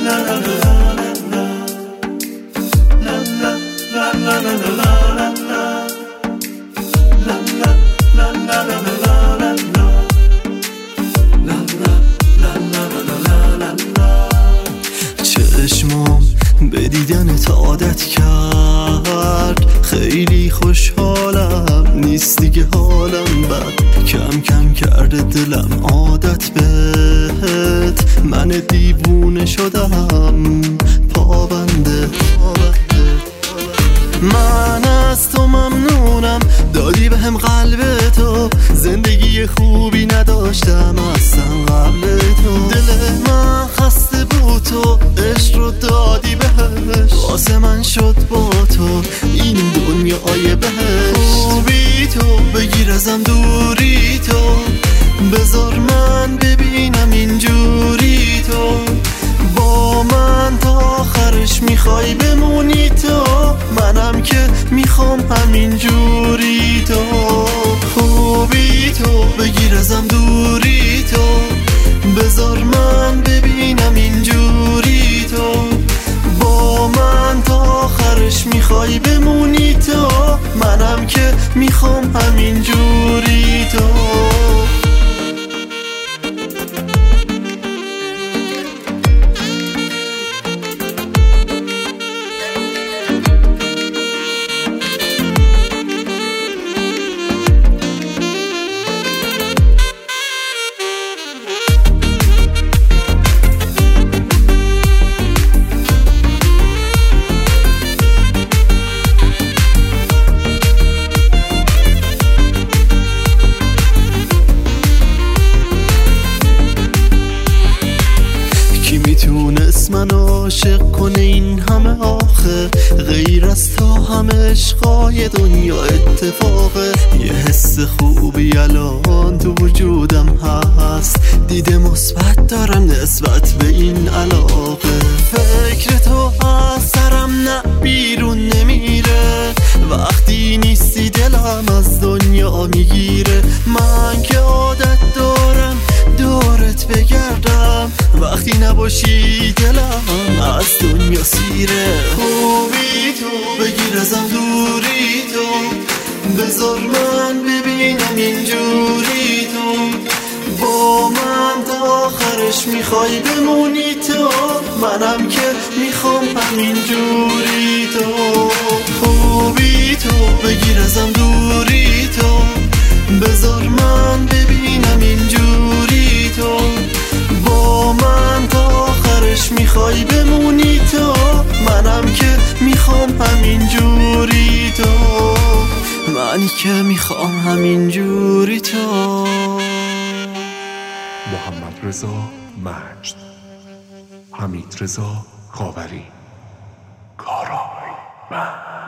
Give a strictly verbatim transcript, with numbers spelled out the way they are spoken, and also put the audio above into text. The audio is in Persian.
چشمام به دیدنت عادت کرد، خیلی خوشحالم نیست دیگه حالم بد، کم کم کرده دلم عادت بهت، من دیوونه شدم پابنده. من از تو ممنونم، دادی به هم قلب تو، زندگی خوبی نداشتم اصلا قبل تو، دل من خسته بود تو عشق رو دادی بهش، واسه من شد با تو این دنیای بهش. خوبی تو بگیر ازم دوری تو، بذار من ببینم اینجوری تو، با من تا آخرش میخوای بمونی تو، منم که میخوام همین جوری تو. خوبی تو بگیر ازم دوری تو، بذار من ببینم اینجوری تو، با من تا آخرش میخوای بمونی تو، منم که میخوام همین جوری تو. میتونست من عاشق کنه این همه آخه، غیر از تو همه عشقای دنیا اتفاقه، یه حس خوبی الان تو وجودم هست، دیده مثبت دارم نسبت به این علاقه، فکر تو از سرم نه بیرون نمیره، وقتی نیستی دلم از دنیا میگیره، من که عادت دارم دورت بگردم، وقتی نباشی دلم از دنیا سیره. خوبی تو بگیر ازم دوری تو، بذار من ببینم اینجوری تو، با من تا آخرش میخوای بمونی تو، منم که میخوام همین جوری تو. خوبی تو بگیر ازم دوری تو، بذار من ببینم اینجوری تو، با من تا آخرش میخوای بمونی تو، منم که میخوام همین جوری تو، منی که میخوام همین جوری تو. محمد رضا مجد، حمید رضا خاوری، کارای من.